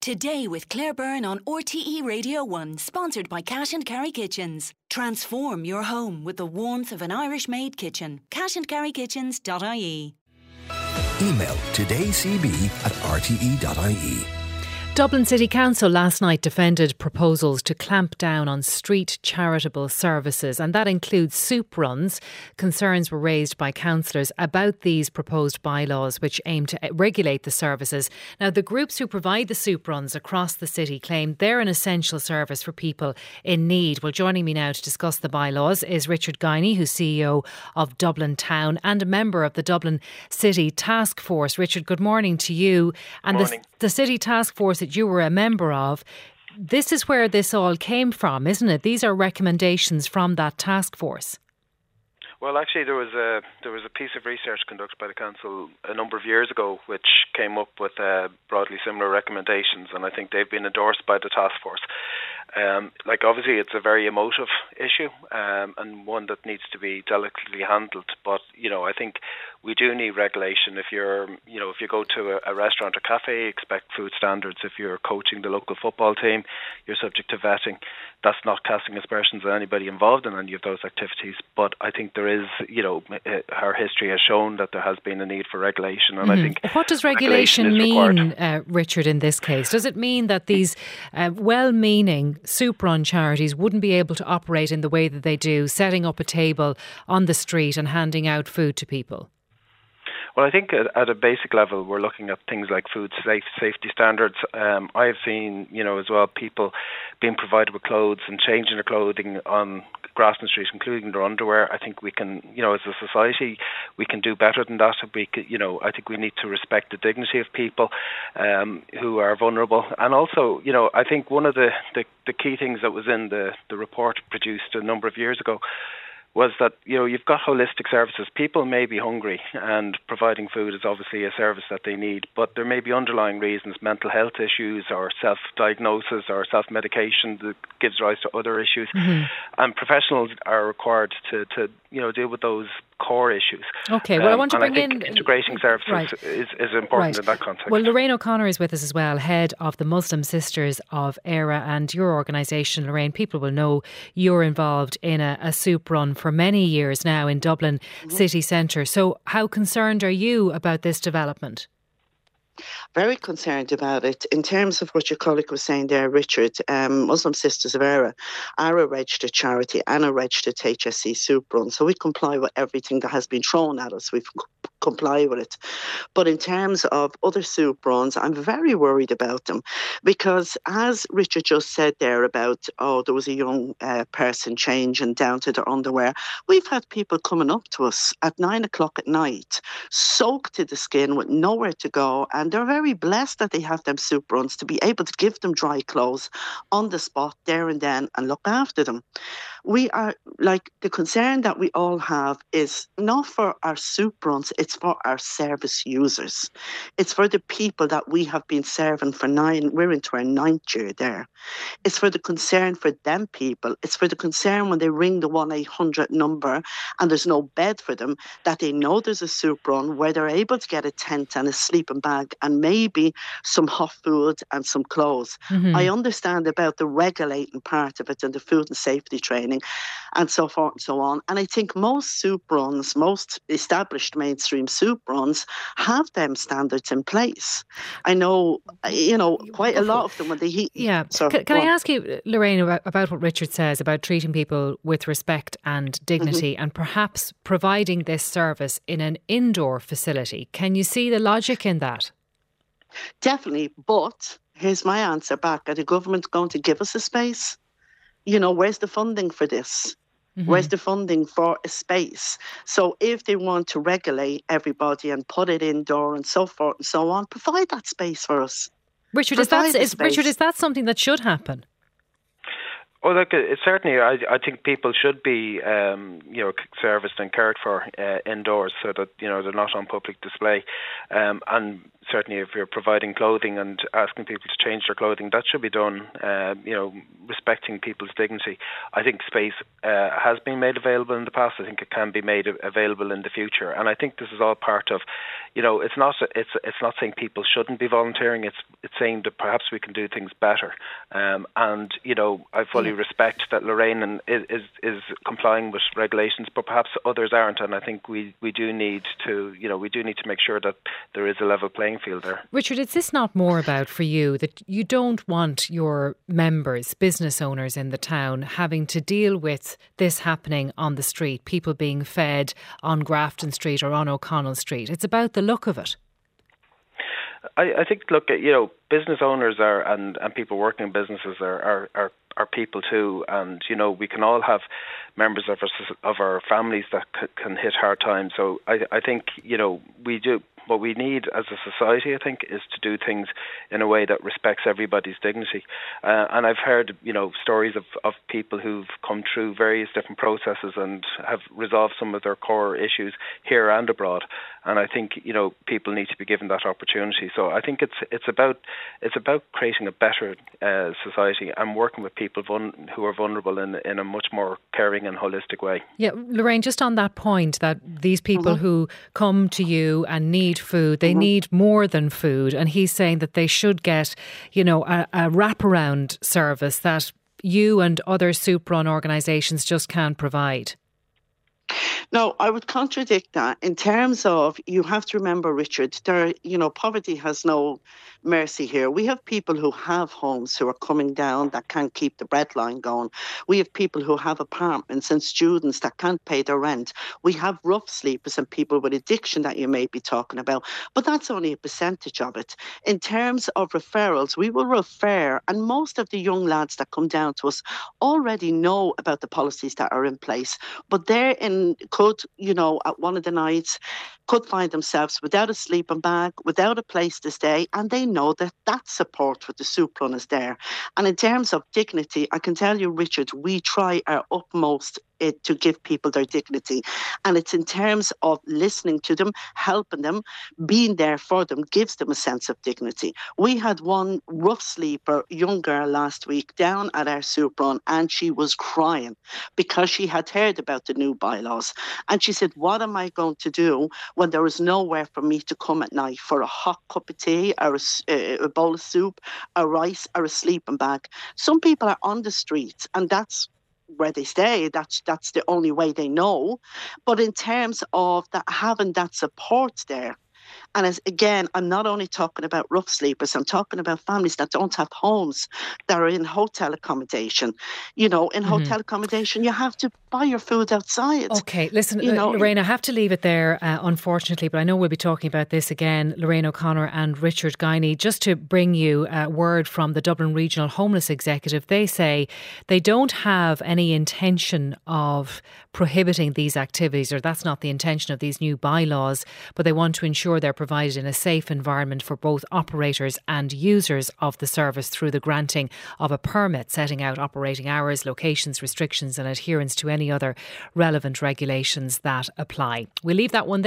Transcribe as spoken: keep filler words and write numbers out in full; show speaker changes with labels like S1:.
S1: Today with Claire Byrne on R T E Radio one, sponsored by Cash and Carry Kitchens. Transform your home with the warmth of an Irish-made kitchen. cash and carry kitchens dot I E.
S2: Email todaycb at r t e dot i e.
S3: Dublin City Council last night defended proposals to clamp down on street charitable services, and that includes soup runs. Concerns were raised by councillors about these proposed bylaws which aim to regulate the services. Now, the groups who provide the soup runs across the city claim they're an essential service for people in need. Well, joining me now to discuss the bylaws is Richard Guiney, who's C E O of Dublin Town and a member of the Dublin City Task Force. Richard, good morning to you. And
S4: morning.
S3: The, the City Task Force that you were a member of, this is where this all came from, isn't it? These are recommendations from that task force.
S4: Well, actually, there was a there was a piece of research conducted by the council a number of years ago, which came up with uh, broadly similar recommendations, and I think they've been endorsed by the task force. Um, like, obviously, it's a very emotive issue um, and one that needs to be delicately handled. But you know, I think we do need regulation. If you're, you know, if you go to a, a restaurant or cafe, expect food standards. If you're coaching the local football team, you're subject to vetting. That's not casting aspersions on anybody involved in any of those activities. But I think there is, you know, our history has shown that there has been a need for regulation. And mm-hmm. I think
S3: what does regulation, regulation mean, uh, Richard, in this case? Does it mean that these uh, well-meaning soup run charities wouldn't be able to operate in the way that they do, setting up a table on the street and handing out food to people?
S4: Well, I think at, at a basic level, we're looking at things like food safe, safety standards. Um, I've seen, you know, as well, people being provided with clothes and changing their clothing on Grafton Street, including their underwear. I think we can, you know, as a society, we can do better than that. We could, you know, I think we need to respect the dignity of people um, who are vulnerable. And also, you know, I think one of the, the, the key things that was in the, the report produced a number of years ago was that, you know, you've got holistic services. People may be hungry, and providing food is obviously a service that they need, but there may be underlying reasons, mental health issues or self-diagnosis or self-medication that gives rise to other issues. Mm-hmm. And professionals are required to, to, you know, deal with those core issues.
S3: Okay, well, um, I want to bring
S4: I think
S3: in...
S4: integrating services
S3: right.
S4: is, is important
S3: right.
S4: in that context.
S3: Well, Lorraine O'Connor is with us as well, head of the Muslim Sisters of ERA, and your organisation, Lorraine, people will know you're involved in a, a soup run for many years now in Dublin mm-hmm. city centre. So how concerned are you about this development?
S5: Very concerned about it. In terms of what your colleague was saying there, Richard, um, Muslim Sisters of ERA are a registered charity and a registered H S C soup run. So we comply with everything that has been thrown at us. We comply with it. But in terms of other soup runs, I'm very worried about them because, as Richard just said there about, oh, there was a young uh, person changing down to their underwear. We've had people coming up to us at nine o'clock at night, soaked to the skin with nowhere to go, and they're very blessed that they have them soup runs to be able to give them dry clothes on the spot there and then and look after them. We are, like, the concern that we all have is not for our soup runs, it's for our service users. It's for the people that we have been serving for nine, we're into our ninth year there. It's for the concern for them people. It's for the concern when they ring the one eight hundred number and there's no bed for them, that they know there's a soup run where they're able to get a tent and a sleeping bag and maybe some hot food and some clothes. Mm-hmm. I understand about the regulating part of it and the food and safety training and so forth and so on. And I think most soup runs, most established mainstream soup runs have them standards in place. I know, you know, quite a lot of them when they heat.
S3: Yeah.
S5: So,
S3: can can I ask you, Lorraine, about, about what Richard says about treating people with respect and dignity mm-hmm. and perhaps providing this service in an indoor facility? Can you see the logic in that?
S5: Definitely, but here's my answer back. Are the government going to give us a space? You know, where's the funding for this? Mm-hmm. Where's the funding for a space? So if they want to regulate everybody and put it indoor and so forth and so on, provide that space for us.
S3: Richard, is that, is, Richard, is that something that should happen?
S4: Oh, look, it, certainly, I, I think people should be, um, you know, serviced and cared for uh, indoors so that, you know, they're not on public display. Um, and certainly if you're providing clothing and asking people to change their clothing, that should be done, uh, you know, respecting people's dignity. I think space uh, has been made available in the past. I think it can be made available in the future. And I think this is all part of, you know, it's not it's it's not saying people shouldn't be volunteering. It's it's saying that perhaps we can do things better. Um, and, you know, I fully yeah. respect that Lorraine is, is is complying with regulations, but perhaps others aren't. And I think we, we do need to, you know, we do need to make sure that there is a level playing field there.
S3: Richard, is this not more about for you that you don't want your members, business owners in the town, having to deal with this happening on the street, people being fed on Grafton Street or on O'Connell Street? It's about the look of it.
S4: I, I think, look, you know, business owners are and, and people working in businesses are, are, are, are people too. And, you know, we can all have members of our, of our families that c- can hit hard times. So I, I think, you know, we do. What we need as a society, I think, is to do things in a way that respects everybody's dignity. Uh, and I've heard, you know, stories of, of people who've come through various different processes and have resolved some of their core issues here and abroad. And I think, you know, people need to be given that opportunity. So I think it's it's about it's about creating a better uh, society and working with people vul- who are vulnerable in in a much more caring and holistic way.
S3: Yeah, Lorraine, just on that point, that these people mm-hmm. who come to you and need food, they mm-hmm. need more than food, and he's saying that they should get, you know, a, a wraparound service that you and other soup run organisations just can't provide.
S5: No, I would contradict that in terms of, you have to remember, Richard, there, you know, poverty has no mercy here. We have people who have homes who are coming down that can't keep the bread line going. We have people who have apartments and students that can't pay their rent. We have rough sleepers and people with addiction that you may be talking about, but that's only a percentage of it. In terms of referrals, we will refer, and most of the young lads that come down to us already know about the policies that are in place, but they're in could, you know, at one of the nights, could find themselves without a sleeping bag, without a place to stay, and they know that that support with the soup run is there. And in terms of dignity, I can tell you, Richard, we try our utmost it, to give people their dignity. And it's in terms of listening to them, helping them, being there for them, gives them a sense of dignity. We had one rough sleeper, young girl last week down at our soup run, and she was crying because she had heard about the new bylaws. And she said, what am I going to do when there is nowhere for me to come at night for a hot cup of tea or a, a bowl of soup, a rice or a sleeping bag? Some people are on the streets, and that's where they stay. That's that's the only way they know. But in terms of that, having that support there, and as again, I'm not only talking about rough sleepers, I'm talking about families that don't have homes, that are in hotel accommodation. You know, in mm-hmm. hotel accommodation, you have to buy your food outside.
S3: Okay, listen,
S5: you know,
S3: Lorraine, I have to leave it there, uh, unfortunately, but I know we'll be talking about this again, Lorraine O'Connor and Richard Guiney. Just to bring you a word from the Dublin Regional Homeless Executive, they say they don't have any intention of prohibiting these activities, or that's not the intention of these new bylaws, but they want to ensure they're provided in a safe environment for both operators and users of the service through the granting of a permit setting out operating hours, locations, restrictions and adherence to any other relevant regulations that apply. We'll leave that one there.